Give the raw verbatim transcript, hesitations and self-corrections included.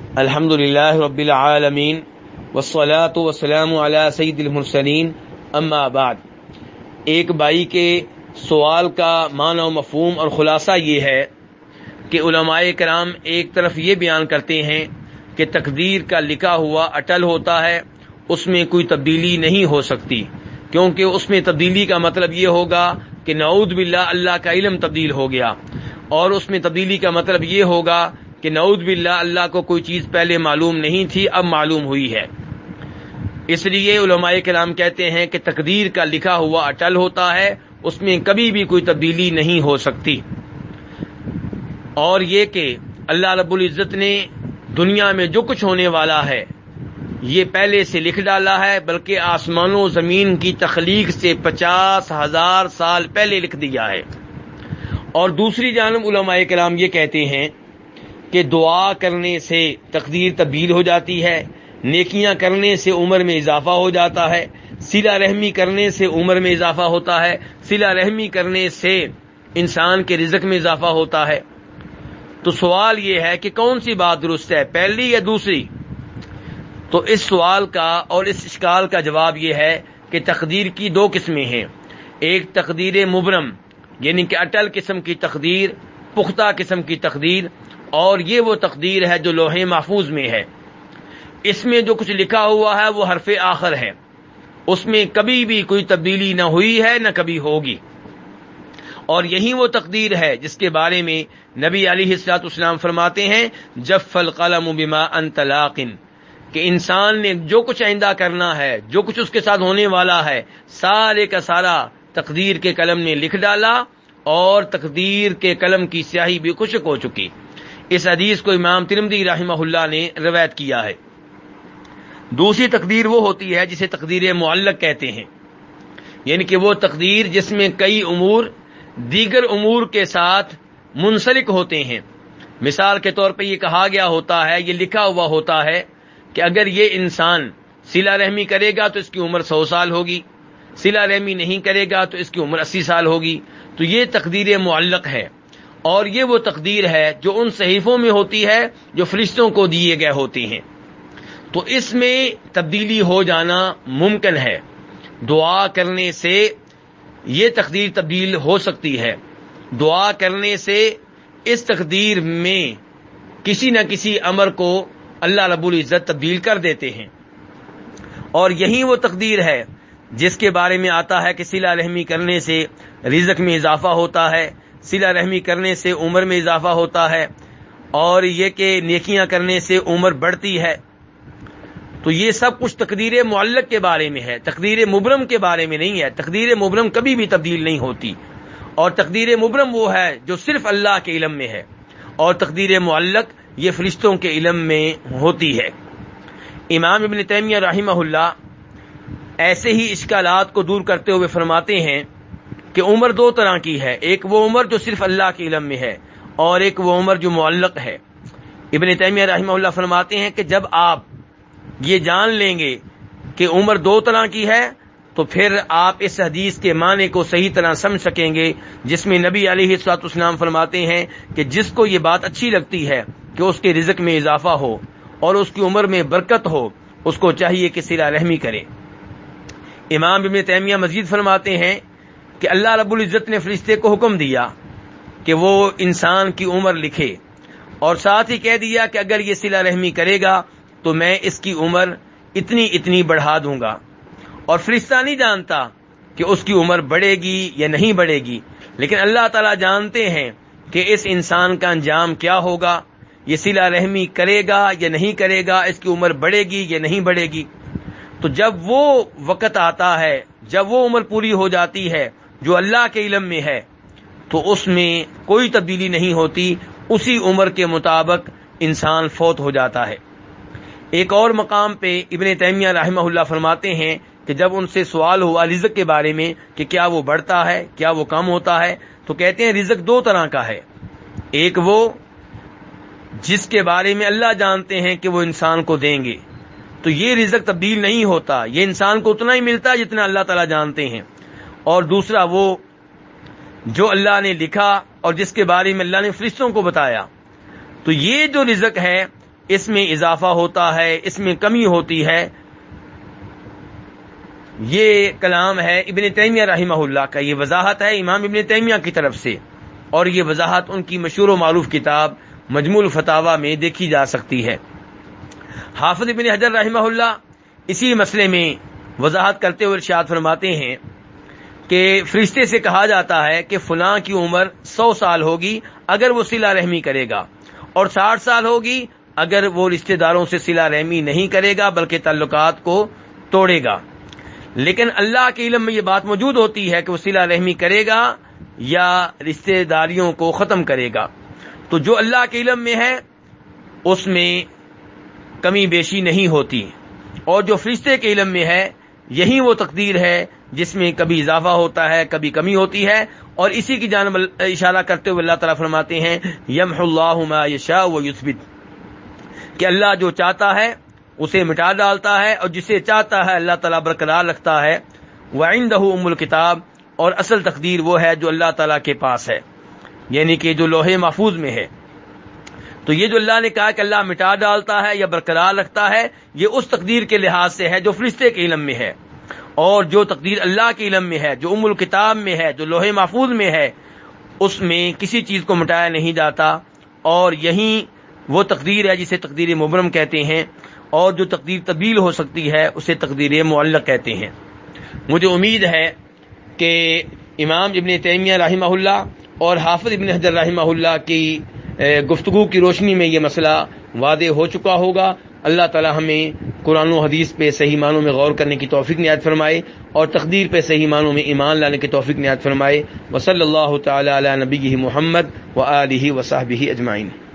الحمدللہ رب العالمین والصلاة والسلام علی سید المرسلین اما بعد۔ ایک بھائی کے سوال کا معنی و مفہوم اور خلاصہ یہ ہے کہ علماء کرام ایک طرف یہ بیان کرتے ہیں کہ تقدیر کا لکھا ہوا اٹل ہوتا ہے، اس میں کوئی تبدیلی نہیں ہو سکتی، کیونکہ اس میں تبدیلی کا مطلب یہ ہوگا کہ نعوذ باللہ اللہ کا علم تبدیل ہو گیا، اور اس میں تبدیلی کا مطلب یہ ہوگا کہ نعوذ باللہ اللہ کو کوئی چیز پہلے معلوم نہیں تھی اب معلوم ہوئی ہے۔ اس لیے علماء کرام کہتے ہیں کہ تقدیر کا لکھا ہوا اٹل ہوتا ہے، اس میں کبھی بھی کوئی تبدیلی نہیں ہو سکتی۔ اور یہ کہ اللہ رب العزت نے دنیا میں جو کچھ ہونے والا ہے یہ پہلے سے لکھ ڈالا ہے، بلکہ آسمان و زمین کی تخلیق سے پچاس ہزار سال پہلے لکھ دیا ہے۔ اور دوسری جانب علماء کرام یہ کہتے ہیں کہ دعا کرنے سے تقدیر تبدیل ہو جاتی ہے، نیکیاں کرنے سے عمر میں اضافہ ہو جاتا ہے، صلہ رحمی کرنے سے عمر میں اضافہ ہوتا ہے، صلہ رحمی کرنے سے انسان کے رزق میں اضافہ ہوتا ہے۔ تو سوال یہ ہے کہ کون سی بات درست ہے، پہلی یا دوسری؟ تو اس سوال کا اور اس اشکال کا جواب یہ ہے کہ تقدیر کی دو قسمیں ہیں، ایک تقدیر مبرم یعنی کہ اٹل قسم کی تقدیر، پختہ قسم کی تقدیر، اور یہ وہ تقدیر ہے جو لوح محفوظ میں ہے، اس میں جو کچھ لکھا ہوا ہے وہ حرف آخر ہے، اس میں کبھی بھی کوئی تبدیلی نہ ہوئی ہے نہ کبھی ہوگی۔ اور یہی وہ تقدیر ہے جس کے بارے میں نبی علیہ الصلوۃ والسلام فرماتے ہیں جف القلم بما انت لاق، کہ انسان نے جو کچھ آئندہ کرنا ہے، جو کچھ اس کے ساتھ ہونے والا ہے، سارے کا سارا تقدیر کے قلم نے لکھ ڈالا، اور تقدیر کے قلم کی سیاہی بھی خشک ہو چکی۔ اس حدیث کو امام ترمذی رحمہ اللہ نے روایت کیا ہے۔ دوسری تقدیر وہ ہوتی ہے جسے تقدیر معلق کہتے ہیں، یعنی کہ وہ تقدیر جس میں کئی امور دیگر امور کے ساتھ منسلک ہوتے ہیں۔ مثال کے طور پہ یہ کہا گیا ہوتا ہے، یہ لکھا ہوا ہوتا ہے کہ اگر یہ انسان صلہ رحمی کرے گا تو اس کی عمر سو سال ہوگی، صلہ رحمی نہیں کرے گا تو اس کی عمر اسی سال ہوگی۔ تو یہ تقدیر معلق ہے، اور یہ وہ تقدیر ہے جو ان صحیفوں میں ہوتی ہے جو فرشتوں کو دیے گئے ہوتے ہیں۔ تو اس میں تبدیلی ہو جانا ممکن ہے، دعا کرنے سے یہ تقدیر تبدیل ہو سکتی ہے، دعا کرنے سے اس تقدیر میں کسی نہ کسی امر کو اللہ رب العزت تبدیل کر دیتے ہیں۔ اور یہی وہ تقدیر ہے جس کے بارے میں آتا ہے کہ صلہ رحمی کرنے سے رزق میں اضافہ ہوتا ہے، صلہ رحمی کرنے سے عمر میں اضافہ ہوتا ہے، اور یہ کہ نیکیاں کرنے سے عمر بڑھتی ہے۔ تو یہ سب کچھ تقدیر معلق کے بارے میں ہے، تقدیر مبرم کے بارے میں نہیں ہے۔ تقدیر مبرم کبھی بھی تبدیل نہیں ہوتی، اور تقدیر مبرم وہ ہے جو صرف اللہ کے علم میں ہے، اور تقدیر معلق یہ فرشتوں کے علم میں ہوتی ہے۔ امام ابن تیمیہ رحمہ اللہ ایسے ہی اشکالات کو دور کرتے ہوئے فرماتے ہیں کہ عمر دو طرح کی ہے، ایک وہ عمر جو صرف اللہ کے علم میں ہے، اور ایک وہ عمر جو معلق ہے۔ ابن تیمیہ رحمہ اللہ فرماتے ہیں کہ جب آپ یہ جان لیں گے کہ عمر دو طرح کی ہے تو پھر آپ اس حدیث کے معنی کو صحیح طرح سمجھ سکیں گے جس میں نبی علیہ الصلوۃ والسلام فرماتے ہیں کہ جس کو یہ بات اچھی لگتی ہے کہ اس کے رزق میں اضافہ ہو اور اس کی عمر میں برکت ہو، اس کو چاہیے کہ صلہ رحمی کرے۔ امام ابن تیمیہ مزید فرماتے ہیں کہ اللہ رب العزت نے فرشتے کو حکم دیا کہ وہ انسان کی عمر لکھے، اور ساتھ ہی کہہ دیا کہ اگر یہ صلہ رحمی کرے گا تو میں اس کی عمر اتنی اتنی بڑھا دوں گا۔ اور فرشتہ نہیں جانتا کہ اس کی عمر بڑھے گی یا نہیں بڑھے گی، لیکن اللہ تعالیٰ جانتے ہیں کہ اس انسان کا انجام کیا ہوگا، یہ صلہ رحمی کرے گا یا نہیں کرے گا، اس کی عمر بڑھے گی یا نہیں بڑھے گی۔ تو جب وہ وقت آتا ہے، جب وہ عمر پوری ہو جاتی ہے جو اللہ کے علم میں ہے، تو اس میں کوئی تبدیلی نہیں ہوتی، اسی عمر کے مطابق انسان فوت ہو جاتا ہے۔ ایک اور مقام پہ ابن تیمیہ رحمہ اللہ فرماتے ہیں کہ جب ان سے سوال ہوا رزق کے بارے میں کہ کیا وہ بڑھتا ہے، کیا وہ کم ہوتا ہے، تو کہتے ہیں رزق دو طرح کا ہے، ایک وہ جس کے بارے میں اللہ جانتے ہیں کہ وہ انسان کو دیں گے، تو یہ رزق تبدیل نہیں ہوتا، یہ انسان کو اتنا ہی ملتا ہے جتنا اللہ تعالیٰ جانتے ہیں۔ اور دوسرا وہ جو اللہ نے لکھا اور جس کے بارے میں اللہ نے فرشتوں کو بتایا، تو یہ جو رزق ہے اس میں اضافہ ہوتا ہے، اس میں کمی ہوتی ہے، یہ کلام ہے ابن تیمیہ رحمہ اللہ کا، یہ وضاحت ہے امام ابن تیمیہ کی طرف سے، اور یہ وضاحت ان کی مشہور و معروف کتاب مجموع الفتاوی میں دیکھی جا سکتی ہے۔ حافظ ابن حجر رحمہ اللہ اسی مسئلے میں وضاحت کرتے ہوئے ارشاد فرماتے ہیں کہ فرشتے سے کہا جاتا ہے کہ فلاں کی عمر سو سال ہوگی اگر وہ صلہ رحمی کرے گا، اور ساٹھ سال ہوگی اگر وہ رشتہ داروں سے صلہ رحمی نہیں کرے گا بلکہ تعلقات کو توڑے گا۔ لیکن اللہ کے علم میں یہ بات موجود ہوتی ہے کہ وہ صلہ رحمی کرے گا یا رشتہ داریوں کو ختم کرے گا، تو جو اللہ کے علم میں ہے اس میں کمی بیشی نہیں ہوتی، اور جو فرشتے کے علم میں ہے یہی وہ تقدیر ہے جس میں کبھی اضافہ ہوتا ہے، کبھی کمی ہوتی ہے، اور اسی کی جانب اشارہ کرتے ہوئے اللہ تعالیٰ فرماتے ہیں یمحو اللہ ما یشاء ویثبت، کہ اللہ جو چاہتا ہے اسے مٹا ڈالتا ہے، اور جسے چاہتا ہے اللہ تعالیٰ برقرار رکھتا ہے۔ وعنده ام الکتاب، اور اصل تقدیر وہ ہے جو اللہ تعالیٰ کے پاس ہے، یعنی کہ جو لوح محفوظ میں ہے۔ تو یہ جو اللہ نے کہا کہ اللہ مٹا ڈالتا ہے یا برقرار رکھتا ہے، یہ اس تقدیر کے لحاظ سے ہے جو فرشتے کے علم میں ہے، اور جو تقدیر اللہ کے علم میں ہے، جو ام الکتاب میں ہے، جو لوح محفوظ میں ہے، اس میں کسی چیز کو مٹایا نہیں جاتا، اور یہی وہ تقدیر ہے جسے تقدیر مبرم کہتے ہیں، اور جو تقدیر تبدیل ہو سکتی ہے اسے تقدیر معلق کہتے ہیں۔ مجھے امید ہے کہ امام ابن تیمیہ رحمہ اللہ اور حافظ ابن حجر رحمہ اللہ کی گفتگو کی روشنی میں یہ مسئلہ واضح ہو چکا ہوگا۔ اللہ تعالی ہمیں قرآن و حدیث پہ صحیح معنوں میں غور کرنے کی توفیق عنایت فرمائے، اور تقدیر پہ صحیح معنوں میں ایمان لانے کی توفیق عنایت فرمائے۔ وصلی اللہ تعالی علی نبیہ محمد وآلہ وصحبہ اجمعین۔